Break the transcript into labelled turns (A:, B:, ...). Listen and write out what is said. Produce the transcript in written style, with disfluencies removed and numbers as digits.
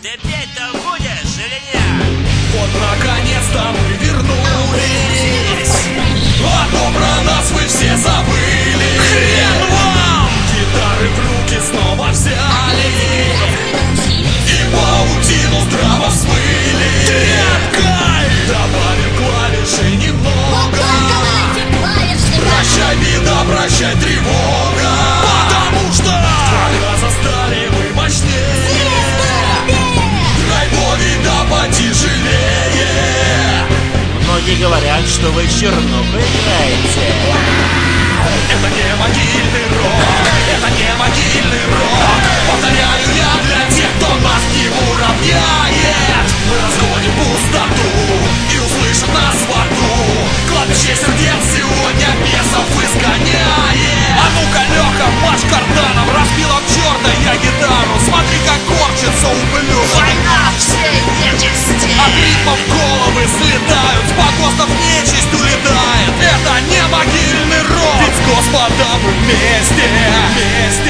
A: Ты петь-то будешь или нет?
B: Вот наконец-то мы вернулись, а то про нас вы все забыли. Хрен вам! Гитары в руки снова взяли и паутину здраво взмыли. Тряпкой добавим клавиши немного. Прощай, беда, прощай, тревога. Потому что когда застали вы мощнее, драйвовей да потяжелее.
A: Многие говорят, что вы Чернобыль играете.
B: Это не могильный рок, это не могильный рок. Повторяю я для тех, кто нас не уравняет. Мы расходим пустоту и услышат нас в аду. Кладбище сердец сегодня бесов изгоняет. А ну-ка, Леха, марш карданом, разбила к черта я гитару. Смотри, как корчится ублюдок.
C: Война всей нечисти.
B: От ритмов головы слетают, с погостов нечисть улетает. Это не могильный рок, ведь с Господом мы вместе.